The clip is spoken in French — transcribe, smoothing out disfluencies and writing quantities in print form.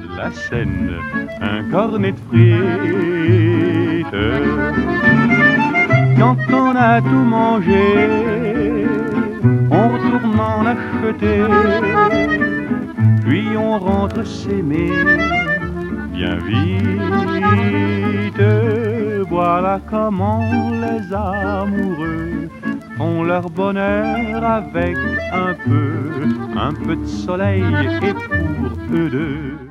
la Seine, un cornet de frites. Quand on a tout mangé, on retourne en acheter, puis on rentre s'aimer bien vite. Voilà comment les amoureux font leur bonheur avec un peu de soleil et pour eux deux.